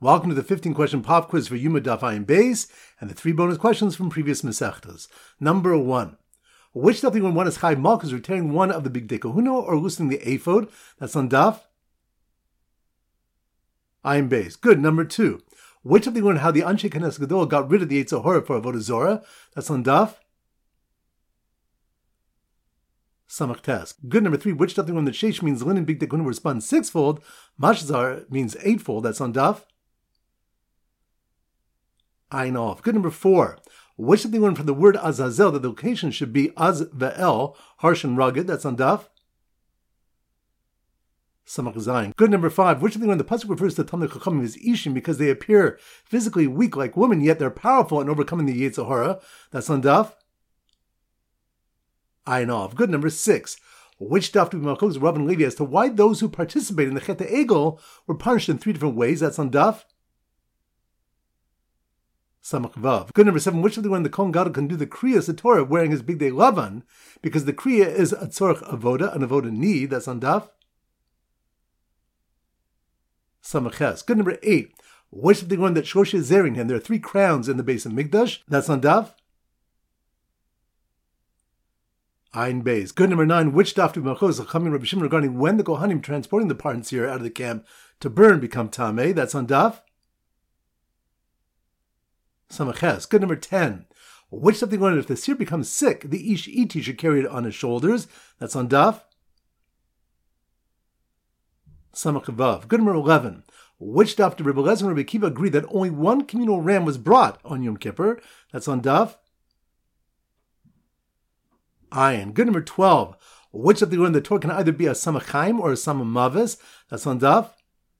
Welcome to the 15-question pop quiz for Yuma Daf Ayin Beis and the 3 bonus questions from previous Masechtas. Number 1. Which Daf when one is Chai Malchus returning one of the Big Kahuna or loosening the ephod? That's on Daf Ayin Beis. Good. Number 2. Which Daf when how the Anshe Knesset Gadol got rid of the Yetzer Hara for Avodah Zorah? That's on Daf Samach Tes. Good. Number 3. Which Daf when the Sheish means linen Big Kahuna were spun sixfold? Mashzar means eightfold. That's on Daf Ayin Off. Good. Number 4. Which of the one from the word Azazel, the location should be Az Ve'el, harsh and rugged? That's on Daf Samach Zayin. Good. Number 5. Which of the one the pasuk refers to Talmid Chachamim as Ishim because they appear physically weak like women, yet they're powerful in overcoming the Yetzer Hara? That's on Daf Ayin Off. Good. Number 6. Which Daf do we Malchus Rav and Levi as to why those who participated in the Chet Egel were punished in 3 different ways? That's on Daf Samach Vav. Good. Number 7. Which of the one the Kohen Gadol can do the Kriya Satorah wearing his big day Lavan because the Kriya is a Tzorach Avoda, an Avoda need? That's on Daf Samach Ches. Good. Number 8. Which of the one that Shlosheh Zerin and there are 3 crowns in the base of Mikdash? That's on Daf Ayin Beis. Good. Number 9. Which Daf do Malchus Chachamim Rabbi Shimon regarding when the Kohanim transporting the Parnasir out of the camp to burn become Tameh? That's on Daf Samaches. Good. Number 10. Which Daf do we learn if the seer becomes sick, the Ish Iti should carry it on his shoulders? That's on Daf Samach Vav. Good. Number 11. Which Daf do Rebbe Lezer and Rebbe Akiva agree that only one communal ram was brought on Yom Kippur? That's on Daf Ayin. Good. Number 12. Which Daf do we learn the Torah can either be a Samachaim or a Samamavis? That's on Daf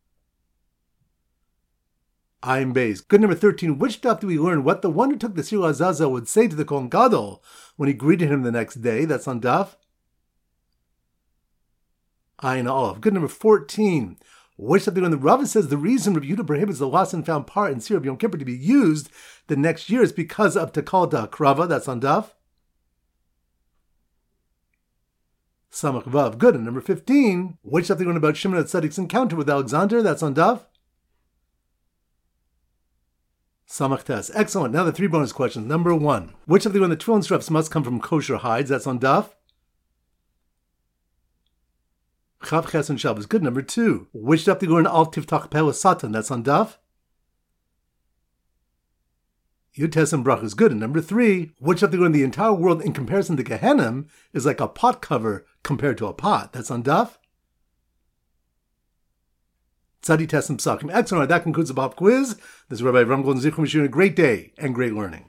Ayin Beis. Good. Number 13. Which Daf do we learn what the one who took the Sir Azazel would say to the Kohen Gadol when he greeted him the next day? That's on Daf Ayin Aleph. Good. Number 14. Which Daf do we learn the Rava says the reason Rabbi Yehuda prohibits the lost and found part in Sir of Yom Kippur to be used the next year is because of Takal Krava? That's on Daf Samach Vav. Good. And number 15. Which Daf do we learn about Shimon HaTzadik's encounter with Alexander? That's on Daf Samach Tes. Excellent. Now the 3 bonus questions. Number 1. Which of the one the tefillin straps must come from kosher hides? That's on Daf Chav Ches and Shabbos. Good. Number 2. Which Daf do we learn Al Tiftach Peh Satan? That's on Daf Yud Tes and Brachos. Good. And number 3. Which Daf do we learn the entire world in comparison to Gehenim is like a pot cover compared to a pot? That's on Daf Tzadi Tes and Psakim. Excellent. That concludes the pop quiz. This is Rabbi Ram Golden Zichron wishing you a great day and great learning.